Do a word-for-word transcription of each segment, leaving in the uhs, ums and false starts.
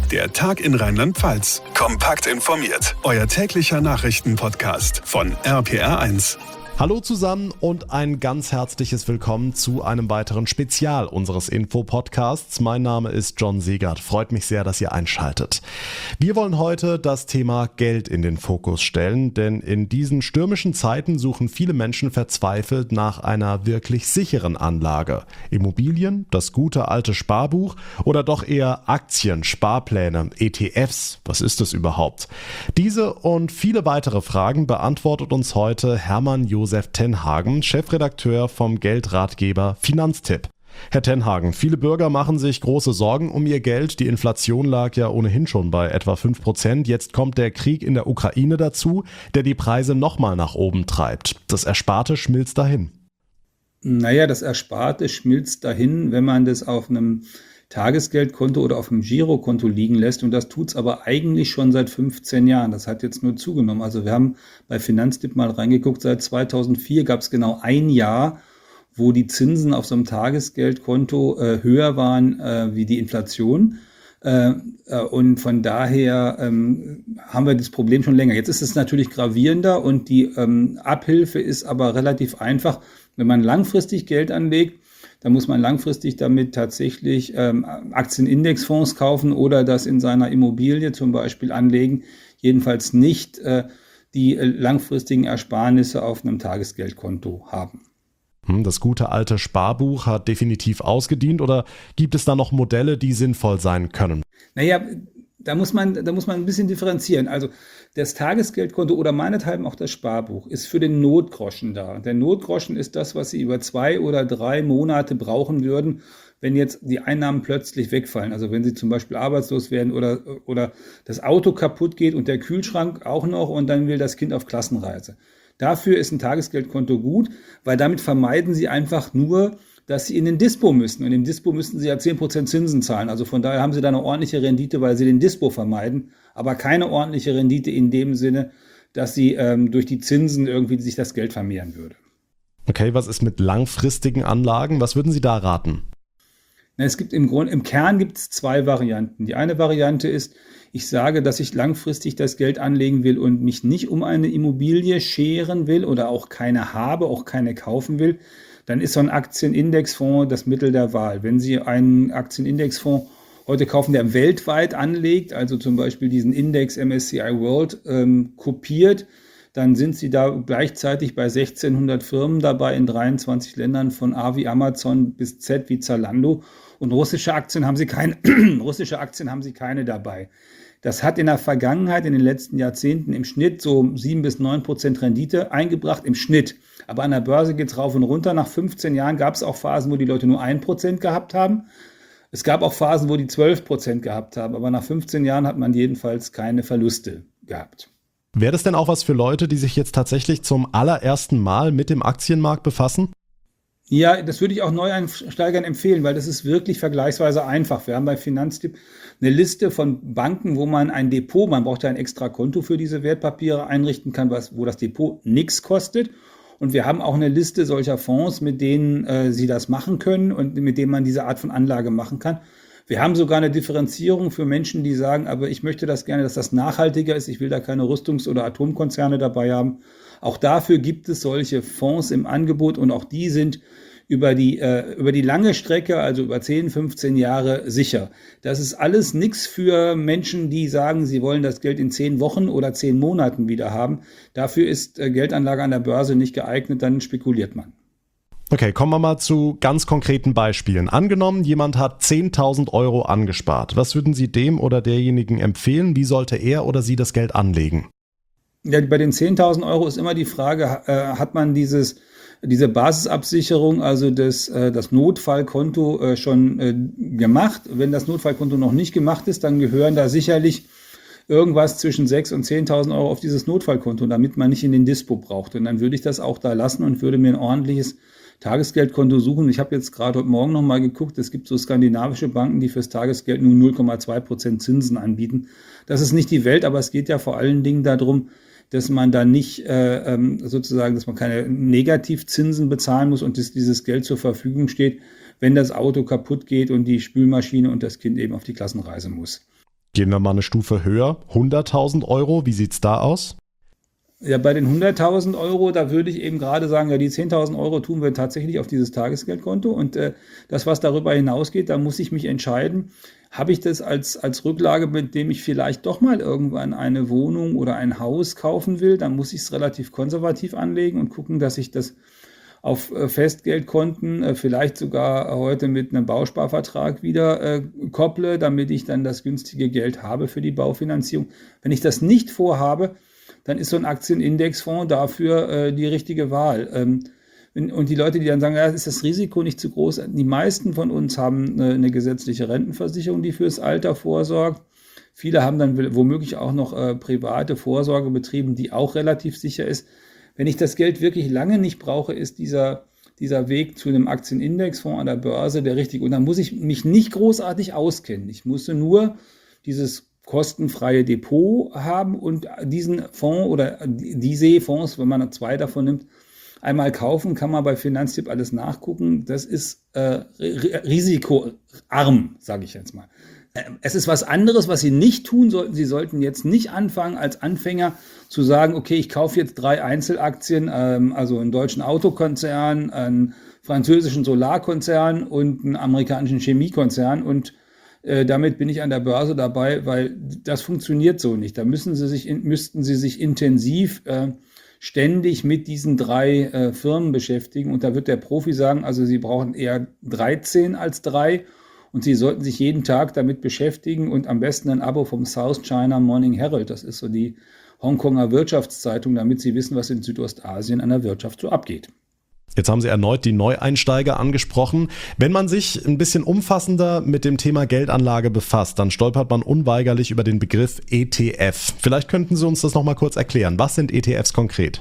Der Tag in Rheinland-Pfalz. Kompakt informiert. Euer täglicher Nachrichtenpodcast von R P R eins. Hallo zusammen und ein ganz herzliches Willkommen zu einem weiteren Spezial unseres Info-Podcasts. Mein Name ist John Segert. Freut mich sehr, dass ihr einschaltet. Wir wollen heute das Thema Geld in den Fokus stellen, denn in diesen stürmischen Zeiten suchen viele Menschen verzweifelt nach einer wirklich sicheren Anlage. Immobilien, das gute alte Sparbuch oder doch eher Aktien, Sparpläne, E T Fs? Was ist das überhaupt? Diese und viele weitere Fragen beantwortet uns heute Hermann Josef Tenhagen, Chefredakteur vom Geldratgeber Finanztipp. Herr Tenhagen, viele Bürger machen sich große Sorgen um ihr Geld. Die Inflation lag ja ohnehin schon bei etwa fünf Prozent. Jetzt kommt der Krieg in der Ukraine dazu, der die Preise nochmal nach oben treibt. Das Ersparte schmilzt dahin. Naja, das Ersparte schmilzt dahin, wenn man das auf einem Tagesgeldkonto oder auf einem Girokonto liegen lässt. Und das tut's aber eigentlich schon seit fünfzehn Jahren. Das hat jetzt nur zugenommen. Also wir haben bei Finanztipp mal reingeguckt. Seit zweitausendvier gab es genau ein Jahr, wo die Zinsen auf so einem Tagesgeldkonto äh, höher waren äh, wie die Inflation. Äh, äh, und von daher ähm, haben wir das Problem schon länger. Jetzt ist es natürlich gravierender und die ähm, Abhilfe ist aber relativ einfach. Wenn man langfristig Geld anlegt, da muss man langfristig damit tatsächlich ähm, Aktienindexfonds kaufen oder das in seiner Immobilie zum Beispiel anlegen. Jedenfalls nicht äh, die äh, langfristigen Ersparnisse auf einem Tagesgeldkonto haben. Das gute alte Sparbuch hat definitiv ausgedient oder gibt es da noch Modelle, die sinnvoll sein können? Naja, Da muss man, da muss man ein bisschen differenzieren. Also das Tagesgeldkonto oder meinethalben auch das Sparbuch ist für den Notgroschen da. Der Notgroschen ist das, was Sie über zwei oder drei Monate brauchen würden, wenn jetzt die Einnahmen plötzlich wegfallen. Also wenn Sie zum Beispiel arbeitslos werden oder, oder das Auto kaputt geht und der Kühlschrank auch noch und dann will das Kind auf Klassenreise. Dafür ist ein Tagesgeldkonto gut, weil damit vermeiden Sie einfach nur, dass Sie in den Dispo müssen. Und im Dispo müssten Sie ja zehn Prozent Zinsen zahlen. Also von daher haben Sie da eine ordentliche Rendite, weil Sie den Dispo vermeiden, aber keine ordentliche Rendite in dem Sinne, dass Sie ähm, durch die Zinsen irgendwie sich das Geld vermehren würde. Okay, was ist mit langfristigen Anlagen? Was würden Sie da raten? Na, es gibt im Grund, im Kern gibt es zwei Varianten. Die eine Variante ist, ich sage, dass ich langfristig das Geld anlegen will und mich nicht um eine Immobilie scheren will oder auch keine habe, auch keine kaufen will. Dann ist so ein Aktienindexfonds das Mittel der Wahl. Wenn Sie einen Aktienindexfonds heute kaufen, der weltweit anlegt, also zum Beispiel diesen Index M S C I World ähm, kopiert, dann sind Sie da gleichzeitig bei sechzehnhundert Firmen dabei in dreiundzwanzig Ländern, von A wie Amazon bis Z wie Zalando. Und russische Aktien haben Sie keine, russische Aktien haben Sie keine dabei. Das hat in der Vergangenheit, in den letzten Jahrzehnten im Schnitt so sieben bis neun Prozent Rendite eingebracht, im Schnitt. Aber an der Börse geht es rauf und runter. Nach fünfzehn Jahren gab es auch Phasen, wo die Leute nur ein Prozent gehabt haben. Es gab auch Phasen, wo die zwölf Prozent gehabt haben. Aber nach fünfzehn Jahren hat man jedenfalls keine Verluste gehabt. Wäre das denn auch was für Leute, die sich jetzt tatsächlich zum allerersten Mal mit dem Aktienmarkt befassen? Ja, das würde ich auch Neueinsteigern empfehlen, weil das ist wirklich vergleichsweise einfach. Wir haben bei Finanztipp eine Liste von Banken, wo man ein Depot, man braucht ja ein extra Konto für diese Wertpapiere einrichten kann, was, wo das Depot nichts kostet. Und wir haben auch eine Liste solcher Fonds, mit denen äh, Sie das machen können und mit denen man diese Art von Anlage machen kann. Wir haben sogar eine Differenzierung für Menschen, die sagen, aber ich möchte das gerne, dass das nachhaltiger ist. Ich will da keine Rüstungs- oder Atomkonzerne dabei haben. Auch dafür gibt es solche Fonds im Angebot und auch die sind über die, äh, über die lange Strecke, also über zehn, fünfzehn Jahre sicher. Das ist alles nichts für Menschen, die sagen, sie wollen das Geld in zehn Wochen oder zehn Monaten wieder haben. Dafür ist äh, Geldanlage an der Börse nicht geeignet, dann spekuliert man. Okay, kommen wir mal zu ganz konkreten Beispielen. Angenommen, jemand hat zehntausend Euro angespart. Was würden Sie dem oder derjenigen empfehlen? Wie sollte er oder sie das Geld anlegen? Ja, bei den zehntausend Euro ist immer die Frage, äh, hat man dieses, diese Basisabsicherung, also das, äh, das Notfallkonto äh, schon äh, gemacht? Wenn das Notfallkonto noch nicht gemacht ist, dann gehören da sicherlich irgendwas zwischen sechstausend und zehntausend Euro auf dieses Notfallkonto, damit man nicht in den Dispo braucht. Und dann würde ich das auch da lassen und würde mir ein ordentliches Tagesgeldkonto suchen. Ich habe jetzt gerade heute Morgen noch mal geguckt, es gibt so skandinavische Banken, die fürs Tagesgeld nur null Komma zwei Prozent Zinsen anbieten. Das ist nicht die Welt, aber es geht ja vor allen Dingen darum, dass man da nicht äh, sozusagen, dass man keine Negativzinsen bezahlen muss und dass dieses Geld zur Verfügung steht, wenn das Auto kaputt geht und die Spülmaschine und das Kind eben auf die Klassenreise muss. Gehen wir mal eine Stufe höher, hunderttausend Euro, wie sieht's da aus? Ja, bei den hunderttausend Euro, da würde ich eben gerade sagen, ja, die zehntausend Euro tun wir tatsächlich auf dieses Tagesgeldkonto und äh, das, was darüber hinausgeht, da muss ich mich entscheiden, habe ich das als, als Rücklage, mit dem ich vielleicht doch mal irgendwann eine Wohnung oder ein Haus kaufen will, dann muss ich es relativ konservativ anlegen und gucken, dass ich das auf äh, Festgeldkonten, äh, vielleicht sogar heute mit einem Bausparvertrag wieder äh, kopple, damit ich dann das günstige Geld habe für die Baufinanzierung. Wenn ich das nicht vorhabe, dann ist so ein Aktienindexfonds dafür äh, die richtige Wahl. Ähm, wenn, und die Leute, die dann sagen, ja, ist das Risiko nicht zu groß? Die meisten von uns haben eine, eine gesetzliche Rentenversicherung, die fürs Alter vorsorgt. Viele haben dann womöglich auch noch äh, private Vorsorge betrieben, die auch relativ sicher ist. Wenn ich das Geld wirklich lange nicht brauche, ist dieser, dieser Weg zu einem Aktienindexfonds an der Börse der richtige. Und dann muss ich mich nicht großartig auskennen. Ich musste nur dieses kostenfreie Depot haben und diesen Fonds oder diese Fonds, wenn man zwei davon nimmt, einmal kaufen, kann man bei Finanztipp alles nachgucken. Das ist äh, risikoarm, sage ich jetzt mal. Es ist was anderes, was Sie nicht tun sollten. Sie sollten jetzt nicht anfangen, als Anfänger zu sagen, okay, ich kaufe jetzt drei Einzelaktien, ähm, also einen deutschen Autokonzern, einen französischen Solarkonzern und einen amerikanischen Chemiekonzern und äh, damit bin ich an der Börse dabei, weil das funktioniert so nicht. Da müssen Sie sich, in, müssten Sie sich intensiv äh, ständig mit diesen drei äh, Firmen beschäftigen und da wird der Profi sagen, also Sie brauchen eher dreizehn als drei. Und Sie sollten sich jeden Tag damit beschäftigen und am besten ein Abo vom South China Morning Herald, das ist so die Hongkonger Wirtschaftszeitung, damit Sie wissen, was in Südostasien an der Wirtschaft so abgeht. Jetzt haben Sie erneut die Neueinsteiger angesprochen. Wenn man sich ein bisschen umfassender mit dem Thema Geldanlage befasst, dann stolpert man unweigerlich über den Begriff E T F. Vielleicht könnten Sie uns das nochmal kurz erklären. Was sind E T Fs konkret?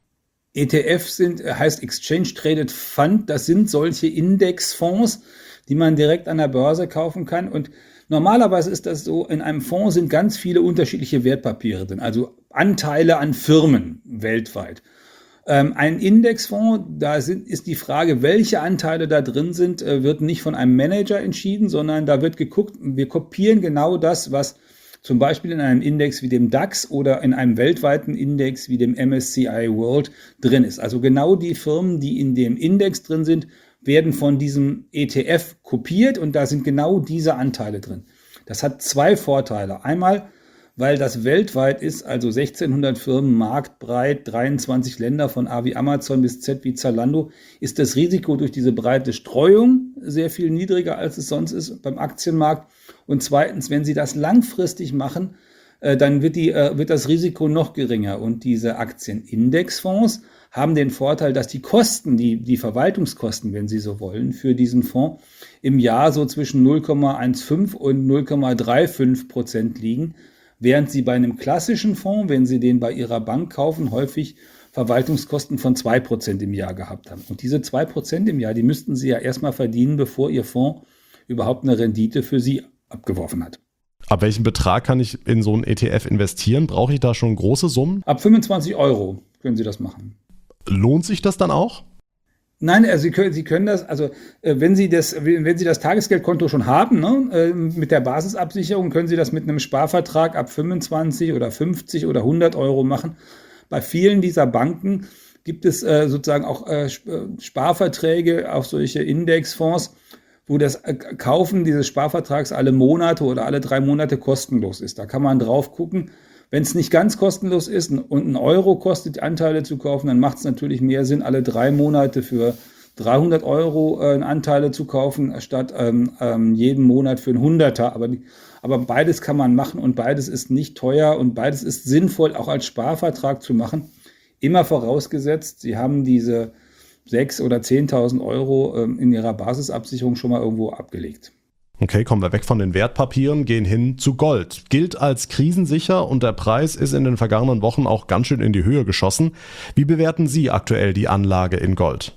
E T F sind, heißt Exchange Traded Fund, das sind solche Indexfonds, die man direkt an der Börse kaufen kann. Und normalerweise ist das so, in einem Fonds sind ganz viele unterschiedliche Wertpapiere drin, also Anteile an Firmen weltweit. Ähm, ein Indexfonds, da sind, ist die Frage, welche Anteile da drin sind, äh, wird nicht von einem Manager entschieden, sondern da wird geguckt, wir kopieren genau das, was zum Beispiel in einem Index wie dem DAX oder in einem weltweiten Index wie dem M S C I World drin ist. Also genau die Firmen, die in dem Index drin sind, werden von diesem E T F kopiert und da sind genau diese Anteile drin. Das hat zwei Vorteile. Einmal, weil das weltweit ist, also sechzehnhundert Firmen, marktbreit, dreiundzwanzig Länder von A wie Amazon bis Z wie Zalando, ist das Risiko durch diese breite Streuung sehr viel niedriger, als es sonst ist beim Aktienmarkt. Und zweitens, wenn Sie das langfristig machen, äh, dann wird, die, äh, wird das Risiko noch geringer. Und diese Aktienindexfonds haben den Vorteil, dass die Kosten, die, die Verwaltungskosten, wenn Sie so wollen, für diesen Fonds im Jahr so zwischen null Komma fünfzehn und null Komma fünfunddreißig Prozent liegen, während Sie bei einem klassischen Fonds, wenn Sie den bei Ihrer Bank kaufen, häufig Verwaltungskosten von zwei Prozent im Jahr gehabt haben. Und diese zwei Prozent im Jahr, die müssten Sie ja erstmal verdienen, bevor Ihr Fonds überhaupt eine Rendite für Sie abgeworfen hat. Ab welchem Betrag kann ich in so einen E T F investieren? Brauche ich da schon große Summen? Ab fünfundzwanzig Euro können Sie das machen. Lohnt sich das dann auch? Nein, also Sie können, Sie können das, also äh, wenn Sie das, wenn Sie das Tagesgeldkonto schon haben, ne, äh, mit der Basisabsicherung, können Sie das mit einem Sparvertrag ab fünfundzwanzig oder fünfzig oder hundert Euro machen. Bei vielen dieser Banken gibt es äh, sozusagen auch äh, Sparverträge auf solche Indexfonds, wo das Kaufen dieses Sparvertrags alle Monate oder alle drei Monate kostenlos ist. Da kann man drauf gucken. Wenn es nicht ganz kostenlos ist und ein Euro kostet, Anteile zu kaufen, dann macht es natürlich mehr Sinn, alle drei Monate für dreihundert Euro äh, Anteile zu kaufen, statt ähm, ähm, jeden Monat für ein Hunderter. Aber, aber beides kann man machen und beides ist nicht teuer und beides ist sinnvoll, auch als Sparvertrag zu machen. Immer vorausgesetzt, Sie haben diese sechstausend oder zehntausend Euro ähm, in Ihrer Basisabsicherung schon mal irgendwo abgelegt. Okay, kommen wir weg von den Wertpapieren, gehen hin zu Gold. Gilt als krisensicher und der Preis ist in den vergangenen Wochen auch ganz schön in die Höhe geschossen. Wie bewerten Sie aktuell die Anlage in Gold?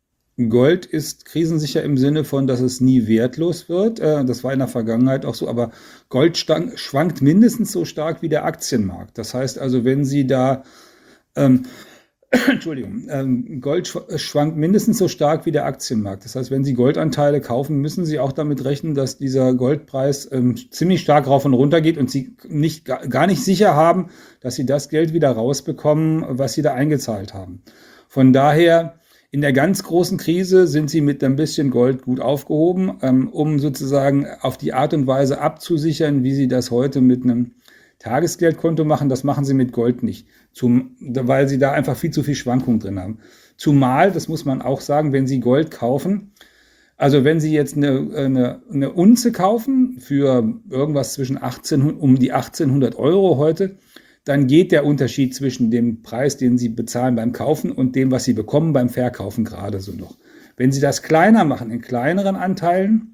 Gold ist krisensicher im Sinne von, dass es nie wertlos wird. Das war in der Vergangenheit auch so, aber Gold schwankt mindestens so stark wie der Aktienmarkt. Das heißt also, wenn Sie da ähm, Entschuldigung, ähm, Gold schw- schwankt mindestens so stark wie der Aktienmarkt. Das heißt, wenn Sie Goldanteile kaufen, müssen Sie auch damit rechnen, dass dieser Goldpreis ähm, ziemlich stark rauf und runter geht und Sie nicht, gar nicht sicher haben, dass Sie das Geld wieder rausbekommen, was Sie da eingezahlt haben. Von daher, in der ganz großen Krise sind Sie mit ein bisschen Gold gut aufgehoben, ähm, um sozusagen auf die Art und Weise abzusichern, wie Sie das heute mit einem Tagesgeldkonto machen. Das machen Sie mit Gold nicht, zum, weil Sie da einfach viel zu viel Schwankung drin haben. Zumal, das muss man auch sagen, wenn Sie Gold kaufen, also wenn Sie jetzt eine, eine, eine Unze kaufen für irgendwas zwischen achtzehnhundert, um die achtzehnhundert Euro heute, dann geht der Unterschied zwischen dem Preis, den Sie bezahlen beim Kaufen und dem, was Sie bekommen beim Verkaufen gerade so noch. Wenn Sie das kleiner machen, in kleineren Anteilen,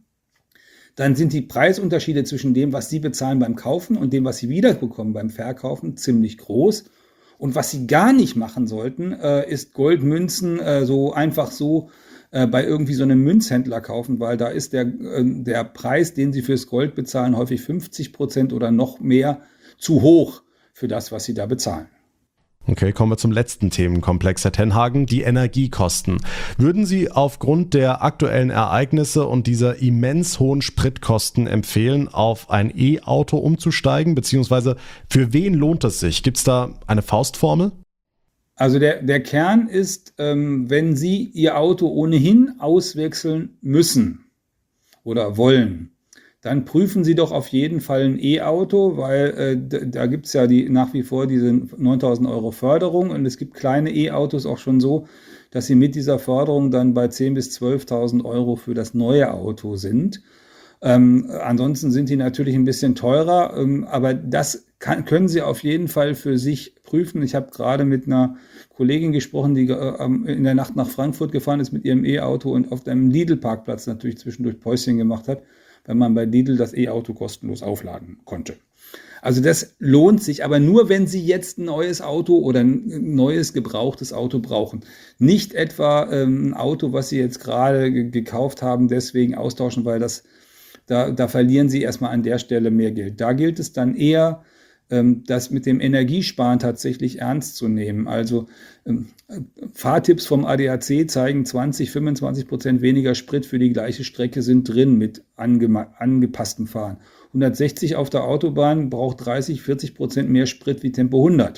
dann sind die Preisunterschiede zwischen dem, was Sie bezahlen beim Kaufen und dem, was Sie wiederbekommen beim Verkaufen, ziemlich groß. Und was Sie gar nicht machen sollten, äh, ist Goldmünzen äh, so einfach so äh, bei irgendwie so einem Münzhändler kaufen, weil da ist der, äh, der Preis, den Sie fürs Gold bezahlen, häufig fünfzig Prozent oder noch mehr zu hoch für das, was Sie da bezahlen. Okay, kommen wir zum letzten Themenkomplex, Herr Tenhagen, die Energiekosten. Würden Sie aufgrund der aktuellen Ereignisse und dieser immens hohen Spritkosten empfehlen, auf ein E-Auto umzusteigen, beziehungsweise für wen lohnt es sich? Gibt es da eine Faustformel? Also der, der Kern ist, ähm, wenn Sie Ihr Auto ohnehin auswechseln müssen oder wollen, dann prüfen Sie doch auf jeden Fall ein E-Auto, weil äh, da, da gibt es ja die, nach wie vor diese neuntausend Euro Förderung und es gibt kleine E-Autos auch schon so, dass Sie mit dieser Förderung dann bei zehntausend bis zwölftausend Euro für das neue Auto sind. Ähm, ansonsten sind die natürlich ein bisschen teurer, ähm, aber das kann, können Sie auf jeden Fall für sich prüfen. Ich habe gerade mit einer Kollegin gesprochen, die äh, in der Nacht nach Frankfurt gefahren ist mit ihrem E-Auto und auf einem Lidl-Parkplatz natürlich zwischendurch Päuschen gemacht hat, wenn man bei Lidl das E-Auto kostenlos aufladen konnte. Also das lohnt sich, aber nur, wenn Sie jetzt ein neues Auto oder ein neues gebrauchtes Auto brauchen. Nicht etwa ähm, ein Auto, was Sie jetzt gerade g- gekauft haben, deswegen austauschen, weil das, da, da verlieren Sie erstmal an der Stelle mehr Geld. Da gilt es dann eher, ähm, das mit dem Energiesparen tatsächlich ernst zu nehmen. Also ähm, Fahrtipps vom A D A C zeigen, zwanzig, fünfundzwanzig Prozent weniger Sprit für die gleiche Strecke sind drin mit ange- angepasstem Fahren. hundertsechzig auf der Autobahn braucht dreißig, vierzig Prozent mehr Sprit wie Tempo hundert.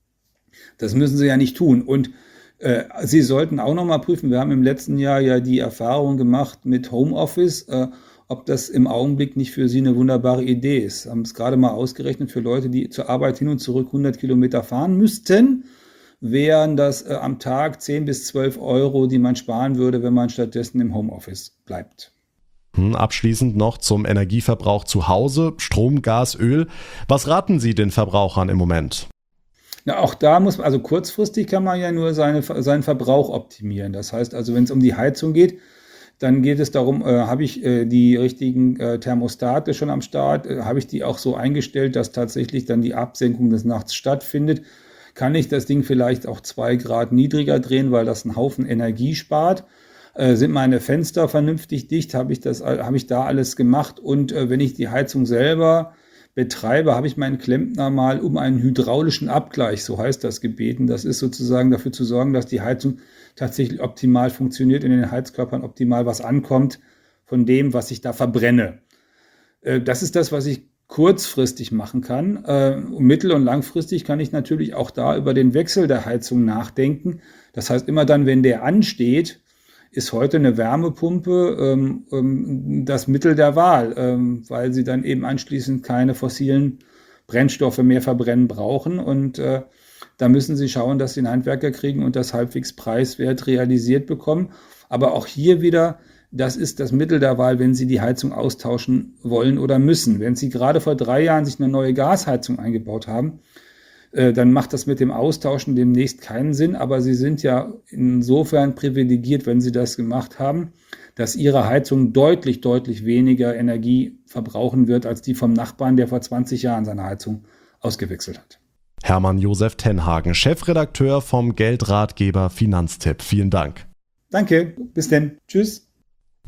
Das müssen Sie ja nicht tun. Und äh, Sie sollten auch noch mal prüfen, wir haben im letzten Jahr ja die Erfahrung gemacht mit Homeoffice, äh, ob das im Augenblick nicht für Sie eine wunderbare Idee ist. Haben es gerade mal ausgerechnet für Leute, die zur Arbeit hin und zurück hundert Kilometer fahren müssten, wären das äh, am Tag zehn bis zwölf Euro, die man sparen würde, wenn man stattdessen im Homeoffice bleibt. Abschließend noch zum Energieverbrauch zu Hause, Strom, Gas, Öl. Was raten Sie den Verbrauchern im Moment? Na, auch da muss man, also kurzfristig kann man ja nur seine, seinen Verbrauch optimieren. Das heißt also, wenn es um die Heizung geht, dann geht es darum, äh, habe ich äh, die richtigen äh, Thermostate schon am Start, äh, habe ich die auch so eingestellt, dass tatsächlich dann die Absenkung des Nachts stattfindet. Kann ich das Ding vielleicht auch zwei Grad niedriger drehen, weil das einen Haufen Energie spart? Äh, sind meine Fenster vernünftig dicht? Habe ich das, habe ich da alles gemacht? Und äh, wenn ich die Heizung selber betreibe, habe ich meinen Klempner mal um einen hydraulischen Abgleich, so heißt das, gebeten. Das ist sozusagen dafür zu sorgen, dass die Heizung tatsächlich optimal funktioniert, in den Heizkörpern optimal was ankommt von dem, was ich da verbrenne. Äh, das ist das, was ich kurzfristig machen kann. Äh, mittel- und langfristig kann ich natürlich auch da über den Wechsel der Heizung nachdenken. Das heißt, immer dann, wenn der ansteht, ist heute eine Wärmepumpe ähm, ähm, das Mittel der Wahl, ähm, weil sie dann eben anschließend keine fossilen Brennstoffe mehr verbrennen brauchen. Und äh, da müssen sie schauen, dass sie einen Handwerker kriegen und das halbwegs preiswert realisiert bekommen. Aber auch hier wieder, das ist das Mittel der Wahl, wenn Sie die Heizung austauschen wollen oder müssen. Wenn Sie gerade vor drei Jahren sich eine neue Gasheizung eingebaut haben, äh, dann macht das mit dem Austauschen demnächst keinen Sinn. Aber Sie sind ja insofern privilegiert, wenn Sie das gemacht haben, dass Ihre Heizung deutlich, deutlich weniger Energie verbrauchen wird als die vom Nachbarn, der vor zwanzig Jahren seine Heizung ausgewechselt hat. Hermann Josef Tenhagen, Chefredakteur vom Geldratgeber Finanztipp. Vielen Dank. Danke, bis denn. Tschüss.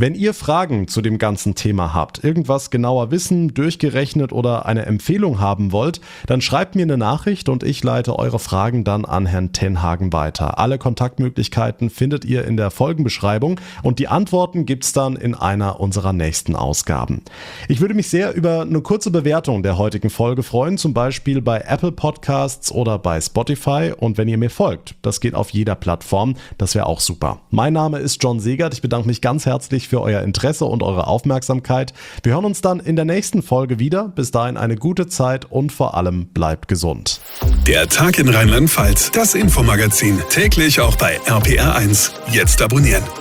Wenn ihr Fragen zu dem ganzen Thema habt, irgendwas genauer wissen, durchgerechnet oder eine Empfehlung haben wollt, dann schreibt mir eine Nachricht und ich leite eure Fragen dann an Herrn Tenhagen weiter. Alle Kontaktmöglichkeiten findet ihr in der Folgenbeschreibung und die Antworten gibt's dann in einer unserer nächsten Ausgaben. Ich würde mich sehr über eine kurze Bewertung der heutigen Folge freuen, zum Beispiel bei Apple Podcasts oder bei Spotify, und wenn ihr mir folgt, das geht auf jeder Plattform, das wäre auch super. Mein Name ist John Segert, ich bedanke mich ganz herzlich für euer Interesse und eure Aufmerksamkeit. Wir hören uns dann in der nächsten Folge wieder. Bis dahin eine gute Zeit und vor allem bleibt gesund. Der Tag in Rheinland-Pfalz, das Infomagazin, täglich auch bei R P R eins. Jetzt abonnieren.